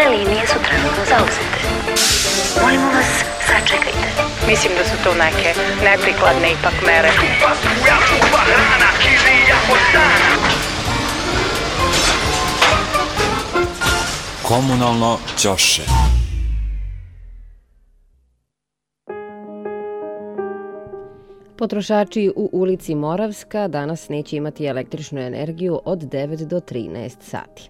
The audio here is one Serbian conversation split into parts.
Sve linije su trenutno zauzete. Molimo vas, sačekajte. Mislim da su to neke neprikladne ipak mere. Komunalno ćoše. Potrošači u ulici Moravska danas neće imati električnu energiju od 9 do 13 sati.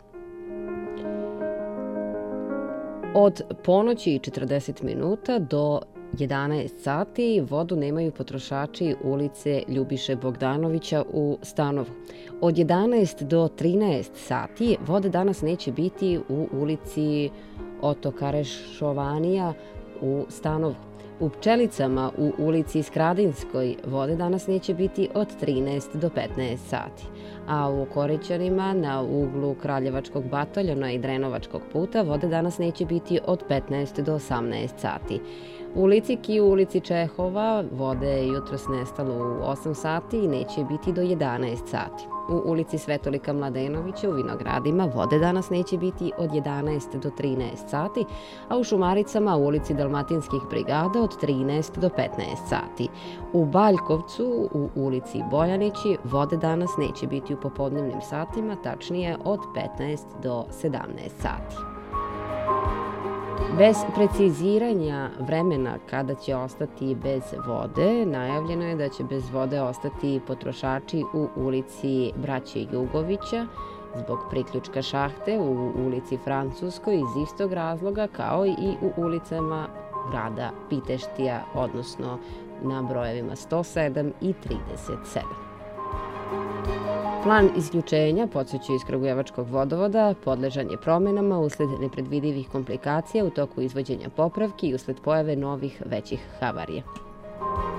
Od ponoći i 40 minuta do 11 sati vodu nemaju potrošači ulice Ljubiše Bogdanovića u Stanovu. Od 11 do 13 sati vode danas neće biti u ulici Oto Karešovanija u Stanovu. U Pčelicama u ulici Skradinskoj vode danas neće biti od 13 do 15 sati, a u Korićanima na uglu Kraljevačkog bataljona i Drenovačkog puta vode danas neće biti od 15 do 18 sati. U ulici Ki u ulici Čehova vode je jutros nestalo u 8 sati i neće biti do 11 sati. U ulici Svetolika Mladenovića u Vinogradima vode danas neće biti od 11 do 13 sati, a u Šumaricama u ulici Dalmatinskih brigada od 13 do 15 sati. U Baljkovcu u ulici Bojanići vode danas neće biti u popodnevnim satima, tačnije od 15 do 17 sati. Bez preciziranja vremena kada će ostati bez vode, najavljeno je da će bez vode ostati potrošači u ulici Braće Jugovića zbog priključka šahte, u ulici Francuskoj iz istog razloga kao i u ulicama grada Piteštija, odnosno na brojevima 107 i 37. Plan isključenja, podsjeća iz Kragujevačkog vodovoda, podležan je promenama usled nepredvidivih komplikacija u toku izvođenja popravki i usled pojave novih većih havarija.